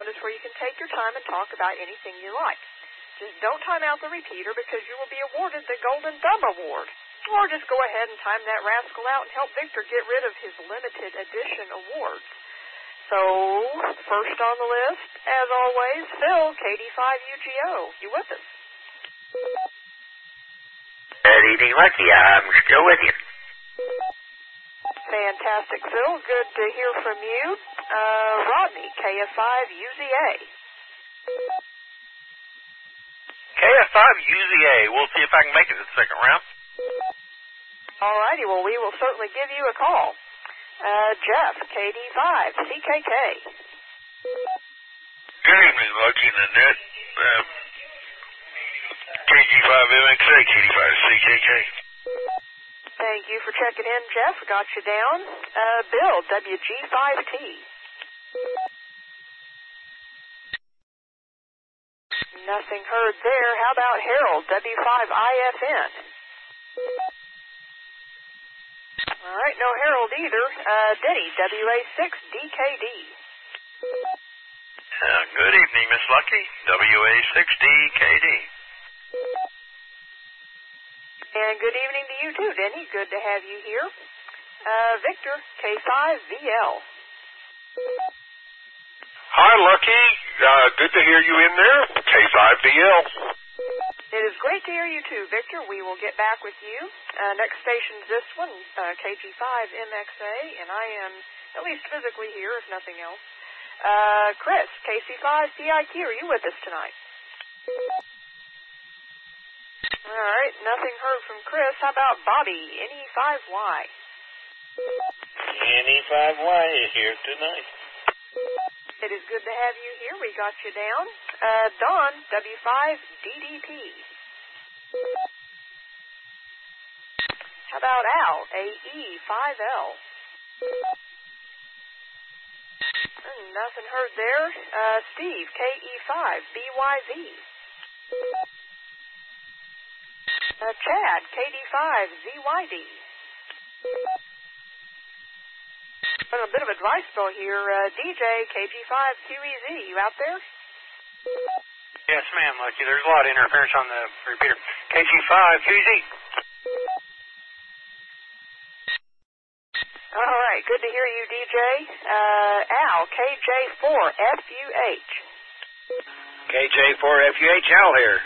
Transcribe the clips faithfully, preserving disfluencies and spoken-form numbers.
is where you can take your time and talk about anything you like. Just don't time out the repeater because you will be awarded the Golden Thumb Award. Or just go ahead and time that rascal out and help Victor get rid of his limited edition awards. So, first on the list, as always, Phil, K D five U G O. You with us? Good evening, Lucky. I'm still with you. Fantastic, Phil. Good to hear from you. Uh, Rodney, K F five U Z A. K F five U Z A. We'll see if I can make it to the second round. All righty. Well, we will certainly give you a call. Uh, Jeff, K D five C K K. Good evening, Lucky and Annette. Uh, K G five M X A, K D five C K K. Thank you for checking in, Jeff. Got you down. Uh, Bill, W G five T. Nothing heard there. How about Harold, W five I F N? All right, no Harold either. Uh, Denny, W A six D K D. Uh, good evening, Miss Lucky. W A six D K D. And good evening to you too, Denny. Good to have you here. Uh, Victor, K five V L. Hi, Lucky. Uh, good to hear you in there. K five V L. It is great to hear you too, Victor. We will get back with you. Uh, next station's this one, uh, K G five M X A, and I am at least physically here, if nothing else. Uh, Chris, K C five P I Q, are you with us tonight? All right, nothing heard from Chris. How about Bobby, N E five Y? N E five Y is here tonight. It is good to have you here. We got you down. Uh, Don, W five D D P. How about Al, A E five L? Mm, nothing heard there. Uh, Steve, K E five B Y Z. Uh, Chad, K D five Z Y D. A bit of a dry spell here. Uh, D J, K G five Q E Z, you out there? Yes, ma'am, Lucky. There's a lot of interference on the repeater. K G five Q E Z. All right, good to hear you, D J. Uh, Al, K J four F U H. K J four F U H, Al here.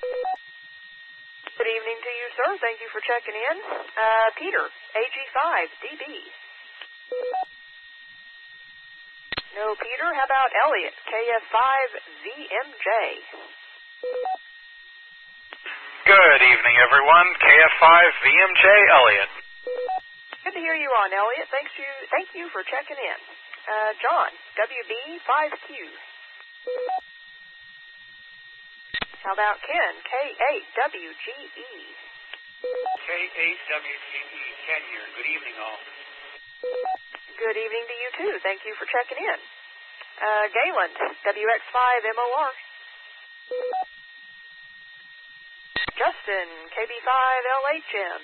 Good evening to you, sir. Thank you for checking in. Uh, Peter, A G five D B. No, Peter. How about Elliot, K F five Z M J? Good evening, everyone. K F five V M J Elliott. Good to hear you on, Elliot. Thanks you, thank you for checking in. Uh, John, W B five Q. How about Ken, K eight W G E? K eight W G E, Ken here. Good evening, all. Good evening to you, too. Thank you for checking in. Uh, Galen, W X five M O R. Justin, K B five L H M.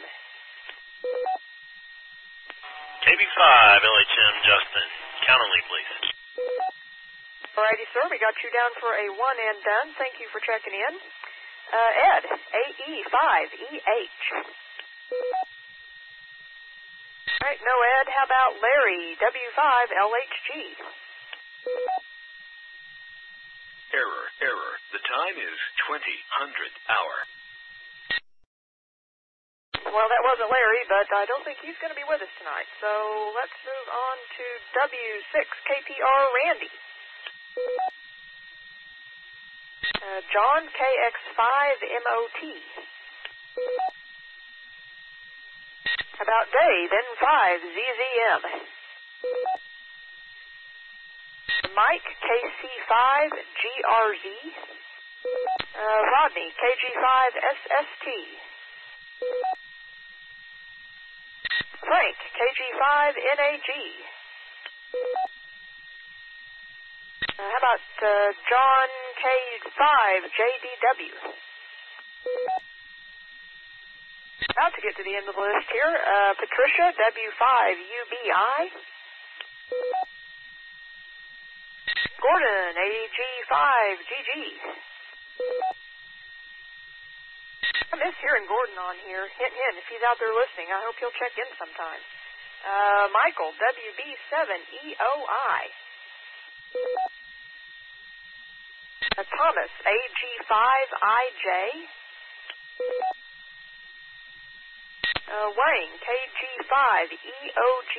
K B five L H M Justin. Count on me, please. Alrighty, sir. We got you down for a one and done. Thank you for checking in. Uh, Ed, A E five E H. All right, no Ed. How about Larry, W five L H G? Error, error. The time is twenty hundred hour. Well, that wasn't Larry, but I don't think he's going to be with us tonight. So let's move on to W six K P R Randy. Uh, John, K X five M O T. How about Dave, N five Z Z M? Mike, K C five G R Z. Uh, Rodney, K G five S S T. Frank, K G five N A G. Uh, how about uh, John, K five J D W? About to get to the end of the list here. Uh, Patricia, W five U B I. Gordon, A G five G G. I miss hearing Gordon on here. Hint, hint, if he's out there listening, I hope he'll check in sometime. Uh, Michael, W B seven E O I. Uh, Thomas, A G five I J. Uh, Wayne, K G five E O G.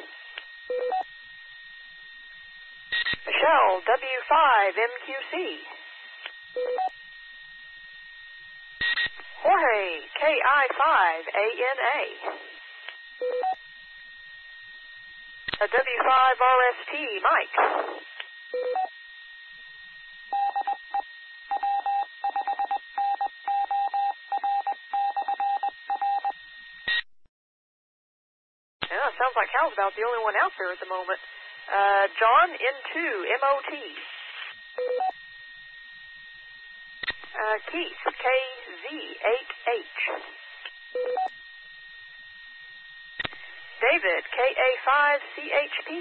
Michelle, W five M Q C. Jorge, K I five A N A. A W five R S T, Mike. Yeah, sounds like Hal's about the only one out there at the moment. Uh, John, N two, M O T. Uh, Keith, K Z eight H. David, K A five C H P.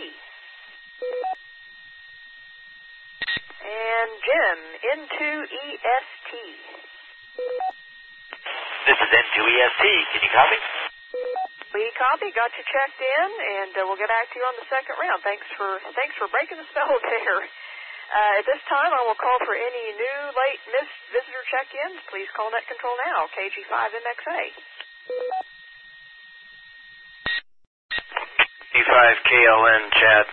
And Jim, N two E S T. This is N two E S T. Can you copy? We copy, got you checked in, and uh, we'll get back to you on the second round. Thanks for thanks for breaking the spell there. Uh, at this time, I will call for any new late missed visitor check-ins. Please call Net Control now, K G five M X A. E five K L N, Chad.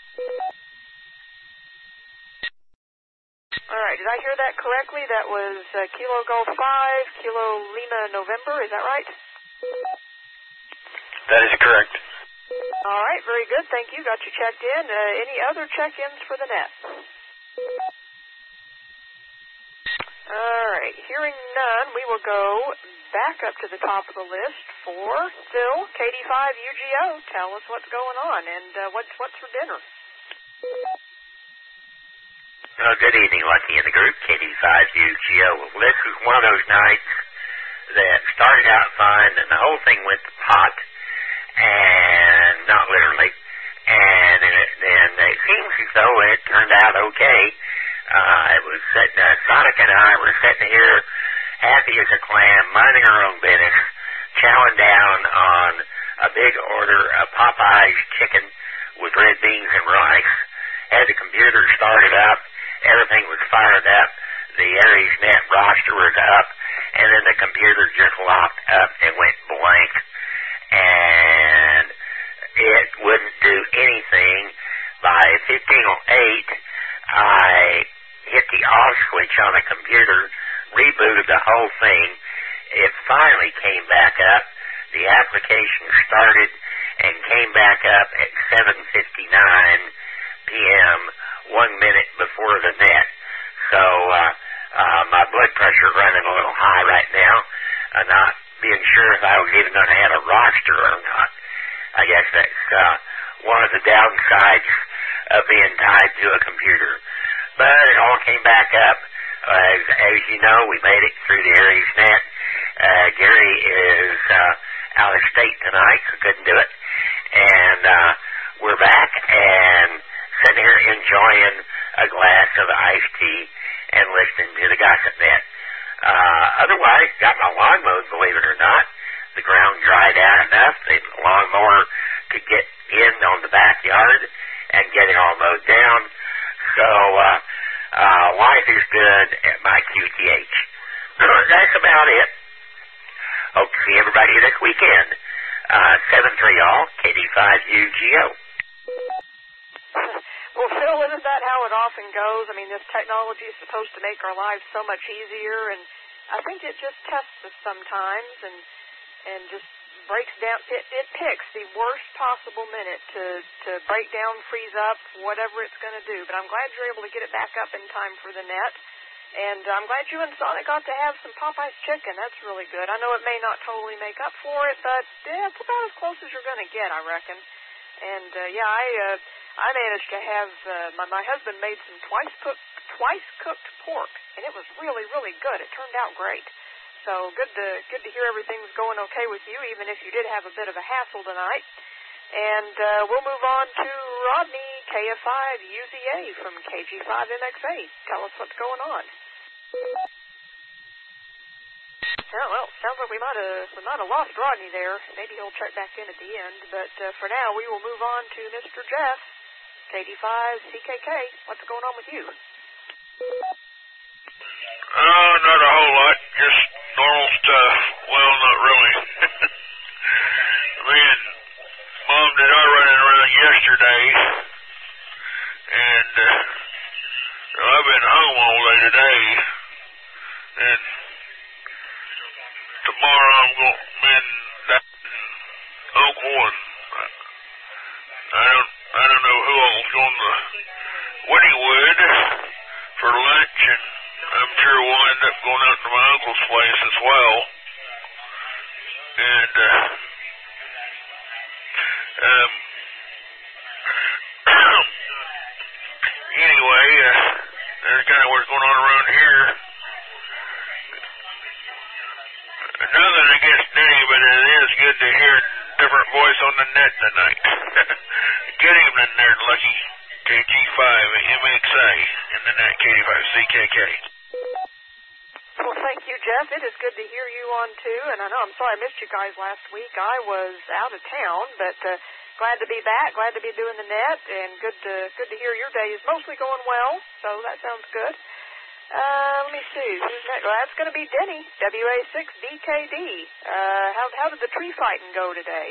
All right, did I hear that correctly? That was uh, Kilo Golf five, Kilo Lima November, is that right? That is correct. All right, very good. Thank you. Got you checked in. Uh, any other check-ins for the net? All right, hearing none, we will go back up to the top of the list for Phil, K D five U G O. Tell us what's going on and uh, what's what's for dinner. Well, good evening, Lucky and the group, K D five U G O. Well, this was one of those nights that started out fine and the whole thing went to pot. And not literally, and it, and it seems as though it turned out okay. Uh, it was sitting, uh, Sonic and I were sitting here happy as a clam, minding our own business, chowing down on a big order of Popeye's chicken with red beans and rice. Had the computer started up, everything was fired up, the Aries Net roster was up, and then the computer just locked up and went blank. And it wouldn't do anything. By fifteen oh eight, I hit the off switch on the computer, rebooted the whole thing. It finally came back up. The application started and came back up at seven fifty-nine p.m., one minute before the net. So uh, uh, my blood pressure running a little high right now. Uh, not being sure if I was even going to have a roster or not. I guess that's uh, one of the downsides of being tied to a computer. But it all came back up. Uh, as, as you know, we made it through the Aries Net. Uh, Gary is uh, out of state tonight, so couldn't do it. And uh, we're back and sitting here enjoying a glass of iced tea and listening to the Gossip Net. Uh, otherwise, got my lawn mowed, believe it or not. The ground dried out enough. The lawnmower could get in on the backyard and get it all mowed down. So, uh, uh, life is good at my Q T H. That's about it. Hope to see everybody this weekend. Uh, seven three all, K D five U G O. Well, Phil, isn't that how it often goes? I mean, this technology is supposed to make our lives so much easier, and I think it just tests us sometimes and and just breaks down. It, it picks the worst possible minute to, to break down, freeze up, whatever it's going to do. But I'm glad you're able to get it back up in time for the net. And I'm glad you and Sonic got to have some Popeye's chicken. That's really good. I know it may not totally make up for it, but yeah, it's about as close as you're going to get, I reckon. And, uh, yeah, I... Uh, I managed to have, uh, my, my husband made some twice cooked, twice cooked pork, and it was really, really good. It turned out great. So good to, good to hear everything's going okay with you, even if you did have a bit of a hassle tonight. And, uh, we'll move on to Rodney K F five U Z A from K G five M X A. Tell us what's going on. Oh, well, sounds like we might have we might have lost Rodney there. Maybe he'll check back in at the end. But uh, for now, we will move on to Mister Jeff, K D five C K K. What's going on with you? Oh, not a whole lot. Just normal stuff. Well, not really. Me and Mom did our running around yesterday, and uh, I've been home all day today, and tomorrow I'm going to mend that uncle, and I don't, I don't know who all's going to Wynnewood for lunch, and I'm sure we'll end up going out to my uncle's place as well. And, uh, um, anyway, uh, that's kind of what's going on around here. Nothing against Denny, but it is good to hear a different voice on the net tonight. Good evening there, Lucky. K G five M X A in the net, K D five C K K. Well, thank you, Jeff. It is good to hear you on, too. And I know I'm sorry I missed you guys last week. I was out of town, but uh, glad to be back, glad to be doing the net, and good to good to hear your day is mostly going well, so that sounds good. Uh, let me see. Who's next? Well, that's going to be Denny, W A six D K D. Uh, how, how did the tree fighting go today?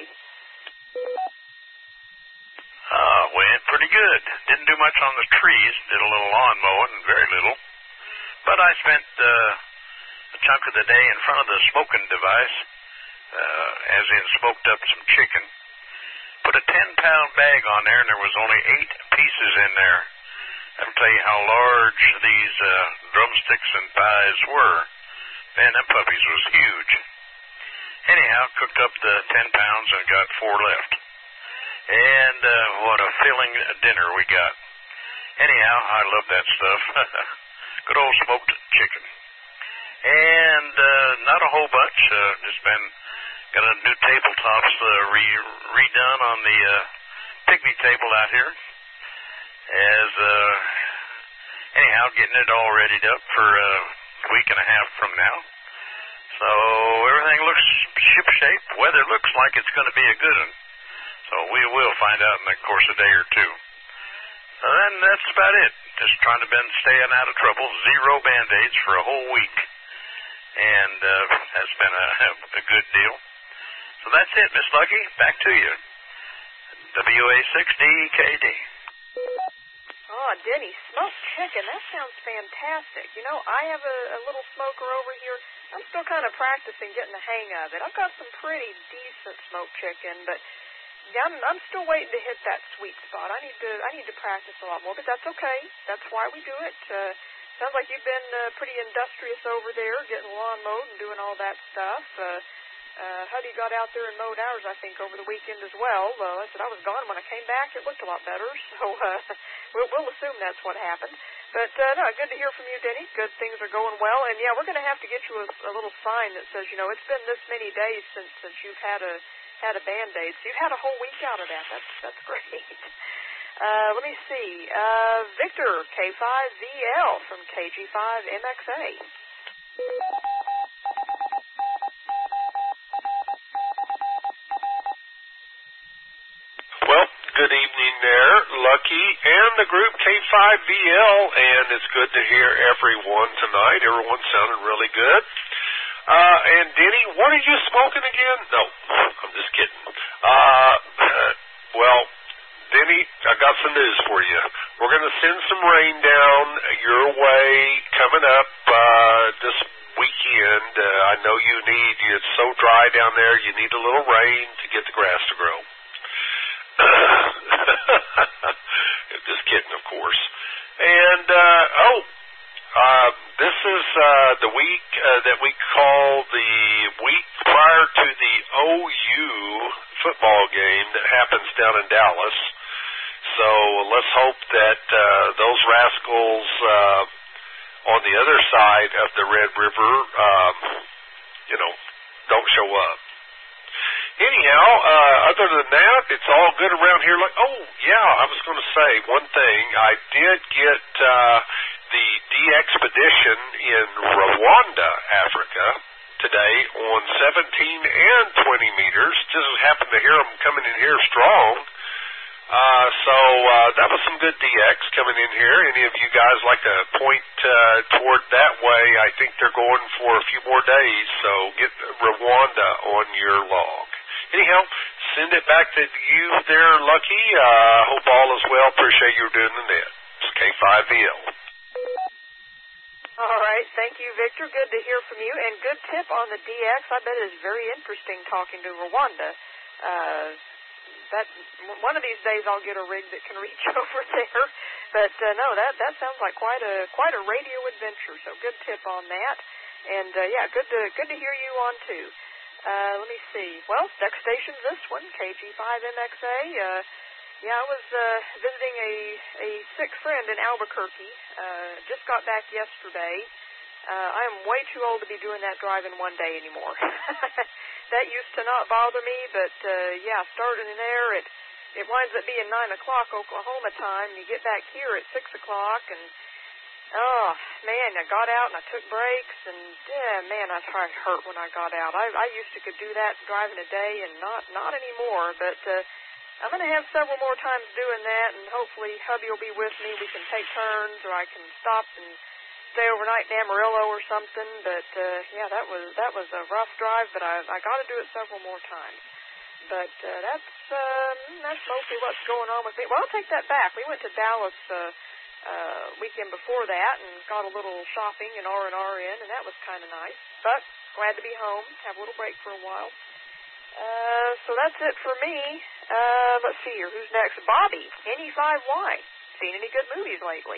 Uh, went pretty good. Didn't do much on the trees. Did a little lawn mowing, very little. But I spent uh, a chunk of the day in front of the smoking device, uh, as in smoked up some chicken. Put a ten-pound bag on there, and there was only eight pieces in there. I'll tell you how large these uh, drumsticks and thighs were. Man, them puppies was huge. Anyhow, cooked up the ten pounds and got four left. And uh, what a filling dinner we got. Anyhow, I love that stuff. Good old smoked chicken. And uh, not a whole bunch. Uh, just been got a new tabletops uh, re redone on the uh, picnic table out here. As uh, anyhow, getting it all readied up for a week and a half from now. So everything looks ship-shape. Weather looks like it's going to be a good one. So we will find out in the course of a day or two. So then that's about it. Just trying to been staying out of trouble. Zero Band-Aids for a whole week. And uh, that's been a, a good deal. So that's it, Miss Lucky. Back to you. W A six D K D. Oh, Denny, smoked chicken. That sounds fantastic. You know, I have a, a little smoker over here. I'm still kind of practicing getting the hang of it. I've got some pretty decent smoked chicken, but yeah, I'm, I'm still waiting to hit that sweet spot. I need to I need to practice a lot more, but that's okay. That's why we do it. Uh, sounds like you've been uh, pretty industrious over there, getting lawn mowed and doing all that stuff. Uh, Uh, Huddy got out there and mowed ours, I think, over the weekend as well. Uh, I said I was gone. When I came back, it looked a lot better. So uh, we'll, we'll assume that's what happened. But, uh, no, good to hear from you, Denny. Good things are going well. And, yeah, we're going to have to get you a, a little sign that says, you know, it's been this many days since since you've had a had a Band-Aid. So you've had a whole week out of that. That's, that's great. Uh, let me see. Uh, Victor, K five V L from K G five M X A. Well, good evening there, Lucky, and the group K five V L, and it's good to hear everyone tonight. Everyone sounded really good. Uh, and Denny, what are you smoking again? No, I'm just kidding. Uh, well, Denny, I got some news for you. We're going to send some rain down your way coming up uh, this weekend. Uh, I know you need, it's so dry down there, you need a little rain to get the grass to grow. Just kidding, of course. And, uh, oh, uh, this is uh, the week uh, that we call the week prior to the O U football game that happens down in Dallas. So let's hope that uh, those rascals uh, on the other side of the Red River, um, you know, don't show up. Anyhow, uh, other than that, it's all good around here. Like, oh, yeah, I was going to say one thing. I did get uh, the D-Expedition in Rwanda, Africa, today on seventeen and twenty meters. Just happened to hear them coming in here strong. Uh, so uh, that was some good D X coming in here. Any of you guys like to point uh, toward that way? I think they're going for a few more days, so get Rwanda on your log. Anyhow, send it back to you there, Lucky. Uh, hope all is well. Appreciate you doing the net. It's K five V L. All right. Thank you, Victor. Good to hear from you. And good tip on the D X. I bet it's very interesting talking to Rwanda. Uh, that one of these days I'll get a rig that can reach over there. But uh, no, that that sounds like quite a quite a radio adventure. So good tip on that. And uh, yeah, good to good to hear you on too. Uh, let me see. Well, next station's this one, K G five M X A. Uh, yeah, I was uh, visiting a, a sick friend in Albuquerque. Uh, just got back yesterday. Uh, I am way too old to be doing that drive in one day anymore. That used to not bother me, but uh, yeah, starting in there, it it winds up being nine o'clock Oklahoma time. And you get back here at six o'clock, and oh man, I got out and I took breaks, and yeah, man, I hurt when I got out. I I used to could do that driving a day, and not not anymore. But uh, I'm going to have several more times doing that, and hopefully hubby will be with me. We can take turns, or I can stop and stay overnight in Amarillo or something. But uh, yeah, that was that was a rough drive, but I I got to do it several more times. But uh, that's um, that's mostly what's going on with me. Well, I'll take that back. We went to Dallas uh, uh, weekend before that and got a little shopping and R and R in, and that was kind of nice. But glad to be home, have a little break for a while. Uh, so that's it for me. Uh, let's see here. Who's next? Bobby, N E five Y. Seen any good movies lately?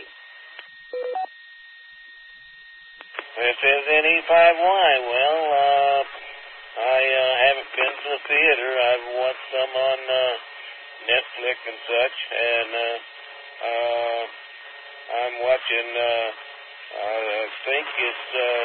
This is N E five Y. Well, uh, I uh, haven't been to the theater. I've watched some on uh, Netflix and such, and uh, uh, I'm watching, uh, I think it's, uh,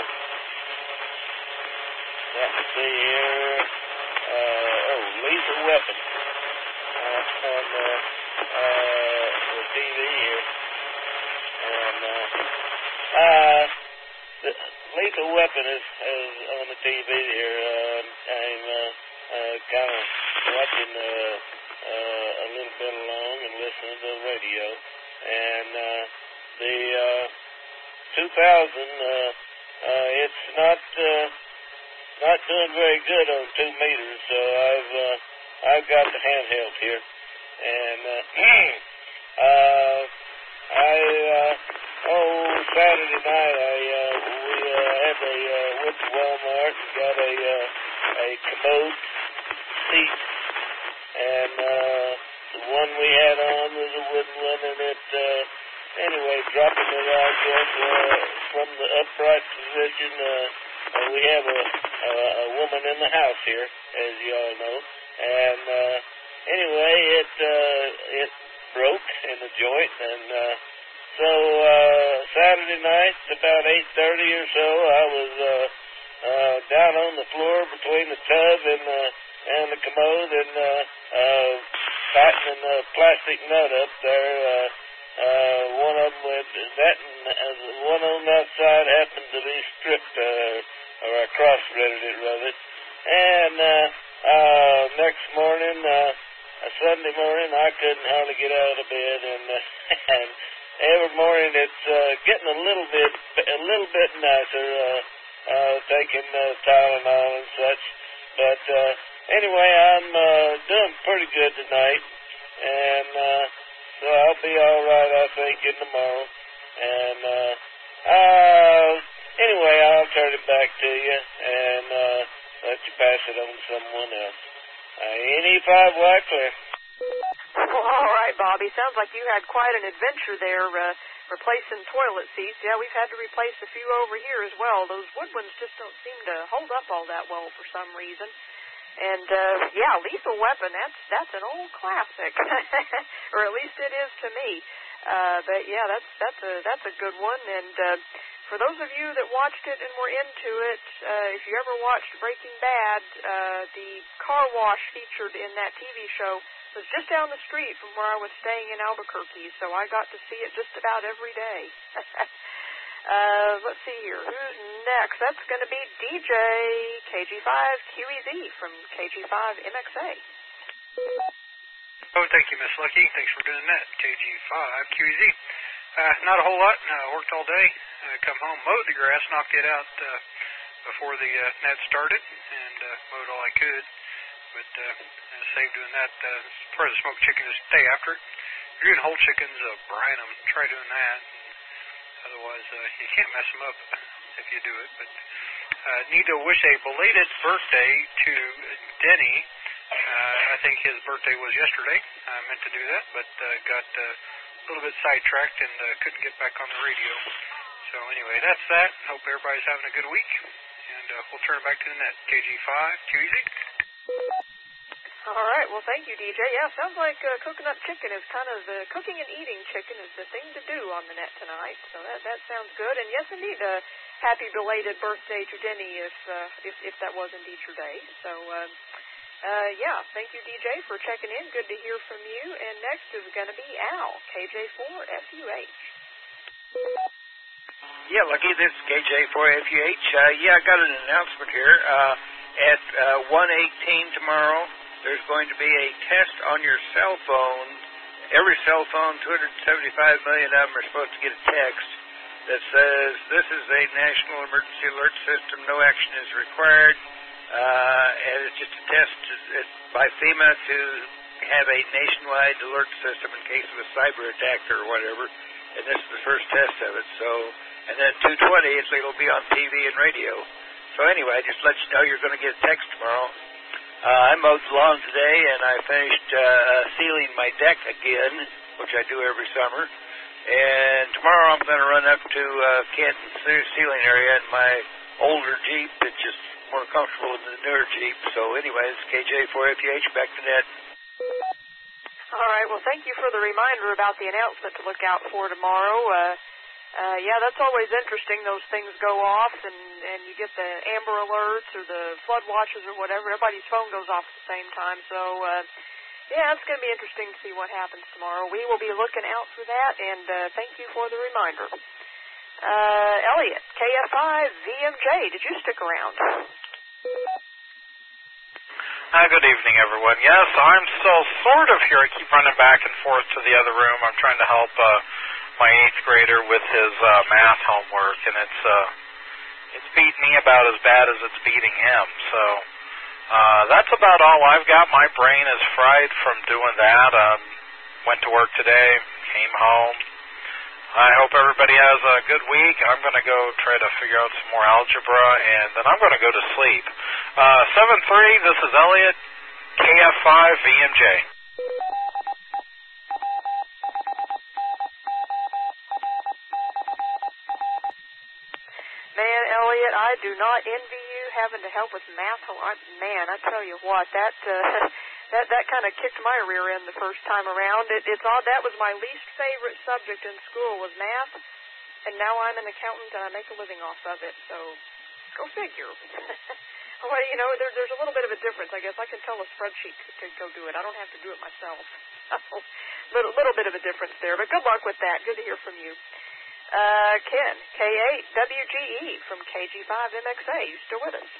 let's see here, uh, oh, Lethal Weapon uh, on uh, uh, the T V here. And uh, uh, the Lethal Weapon is, is on the T V here. Uh, I'm uh, uh, kind of watching uh, uh, a little bit along and listening to the radio. And uh, the uh, two thousand, uh, uh, it's not uh, not doing very good on two meters. So I've uh, I've got the handheld here, and uh, uh, I uh, oh Saturday night I uh, we uh, had a uh, went to Walmart and got a uh, a commode seat, and uh, the one we had on was a wooden one, and it uh, anyway dropping it I guess uh, from the upright position. Uh, uh, we have a, a a woman in the house here, as you all know, and uh, anyway it uh, it broke in the joint, and uh, so uh, Saturday night about eight thirty or so, I was uh, uh, down on the floor between the tub and the and the commode, and uh, uh, tightening the plastic nut up there. Uh, uh, one of them with that, and uh, one on that side happened to be stripped, uh, or I cross-threaded it rather. And uh, uh, next morning, uh, Sunday morning, I couldn't hardly get out of bed, and, uh, and every morning it's uh, getting a little bit, a little bit nicer, uh, uh, taking uh, Tylenol and such. But uh, anyway, I'm uh, doing pretty good tonight, and uh, so I'll be all right, I think, in tomorrow. And uh, uh, anyway, I'll turn it back to you and uh, let you pass it on to someone else. Uh, N E five Y clear. Well, all right, Bobby. Sounds like you had quite an adventure there, uh, replacing toilet seats. Yeah, we've had to replace a few over here as well. Those wood ones just don't seem to hold up all that well for some reason. And, uh, yeah, Lethal Weapon, that's that's an old classic, or at least it is to me. Uh, but yeah, that's that's a that's a good one. And uh, for those of you that watched it and were into it, uh, if you ever watched Breaking Bad, uh, the car wash featured in that T V show was just down the street from where I was staying in Albuquerque, so I got to see it just about every day. uh, let's see here. Who's next? That's going to be D J K G five Q E Z from K G five M X A. Oh, thank you, Miss Lucky. Thanks for doing that. K G five Q E Z. Uh, not a whole lot. Uh, worked all day. Uh, come home, mowed the grass, knocked it out uh, before the uh, net started, and uh, mowed all I could. But uh, saved doing that. Uh, as far as the smoked chicken, just stay after it. If you're doing whole chickens, uh, brine them. Try doing that. Otherwise, uh, you can't mess them up if you do it. But uh, need to wish a belated birthday to Denny. Uh, I think his birthday was yesterday. I meant to do that, but uh, got uh, a little bit sidetracked and uh, couldn't get back on the radio. So anyway, that's that. Hope everybody's having a good week. And uh, we'll turn it back to the net. K G five, Q E Z. All right. Well, thank you, D J. Yeah, sounds like uh, cooking up chicken is kind of the cooking and eating chicken is the thing to do on the net tonight. So that that sounds good. And yes, indeed, uh, happy belated birthday to Denny if uh, if if that was indeed your day. So. Uh, Uh, yeah, thank you, D J, for checking in. Good to hear from you. And next is going to be Al, K J four F U H. Yeah, Lucky, this is K J four F U H. Uh, yeah, I got an announcement here. Uh, at uh, one eighteen tomorrow, there's going to be a test on your cell phone. Every cell phone, two hundred seventy-five million of them are supposed to get a text that says, this is a national emergency alert system. No action is required. Uh, and it's just a test by FEMA to have a nationwide alert system in case of a cyber attack or whatever. And this is the first test of it. So, and then two twenty, it's, it'll be on T V and radio. So anyway, I just let you know you're going to get a text tomorrow. Uh, I mowed the lawn today, and I finished uh, sealing my deck again, which I do every summer. And tomorrow I'm going to run up to uh, Canton ceiling area in my older Jeep. It's just more comfortable than the newer Jeep. So anyway, it's K J four F U H, back to net. All right, well, thank you for the reminder about the announcement to look out for tomorrow. Uh, uh, yeah, that's always interesting. Those things go off, and, and you get the Amber Alerts or the flood watches or whatever. Everybody's phone goes off at the same time. So, uh, yeah, it's going to be interesting to see what happens tomorrow. We will be looking out for that, and uh, thank you for the reminder. Uh, Elliot, K F I V M J, did you stick around? Hi, good evening, everyone. Yes, I'm still sort of here. I keep running back and forth to the other room. I'm trying to help uh, my eighth grader with his uh, math homework, and it's uh, it's beating me about as bad as it's beating him. So uh, that's about all I've got. My brain is fried from doing that. Um, went to work today, came home. I hope everybody has a good week. I'm going to go try to figure out some more algebra, and then I'm going to go to sleep. Uh, seven three, this is Elliot, K F five V M J. Man, Elliot, I do not envy you having to help with math. Man, I tell you what, that... Uh, That that kind of kicked my rear end the first time around. It, it's odd. That was my least favorite subject in school was math, and now I'm an accountant and I make a living off of it. So, go figure. Well, you know, there, there's a little bit of a difference. I guess I can tell a spreadsheet to, to go do it. I don't have to do it myself. little little bit of a difference there. But good luck with that. Good to hear from you. Uh, Ken, K eight W G E from K G five M X A. You still with us?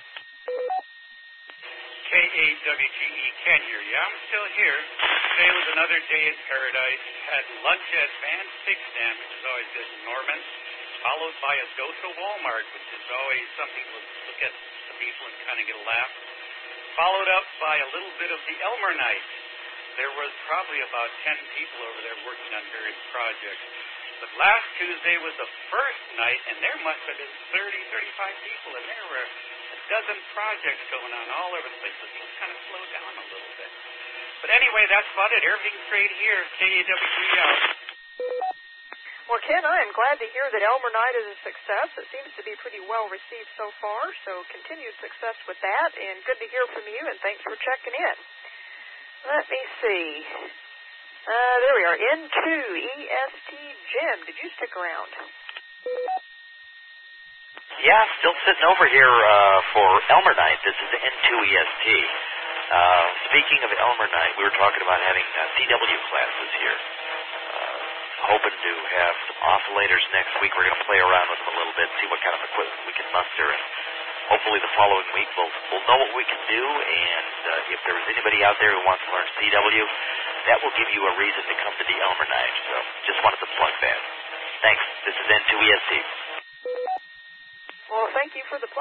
K eight W G E, Ken here. Yeah, I'm still here. Today was another day in paradise. Had lunch at Van Sixstan, which is always good in Norman, followed by a go to Walmart, which is always something to look at the people and kind of get a laugh. Followed up by a little bit of the Elmer night. There was probably about ten people over there working on various projects. But last Tuesday was the first night, and there must have been thirty, thirty-five people, and there were a dozen projects going on all over the place, so things kind of slowed down a little bit. But anyway, that's about it. Everything's great here. K A W G out. Well, Ken, I am glad to hear that Elmer Night is a success. It seems to be pretty well received so far, so continued success with that, and good to hear from you, and thanks for checking in. Let me see. Uh, there we are. N two E S T. Jim, did you stick around? Yeah, still sitting over here uh, for Elmer Night. This is N two E S T. Uh, speaking of Elmer Night, we were talking about having uh, C W classes here. Uh, hoping to have some oscillators next week. We're going to play around with them a little bit, see what kind of equipment we can muster, and hopefully the following week we'll, we'll know what we can do, and uh, if there is anybody out there who wants to learn C W, that will give you a reason to come to the Elmer Night. So just wanted to plug that. Thanks. This is N two E S T. Well, thank you for the plug.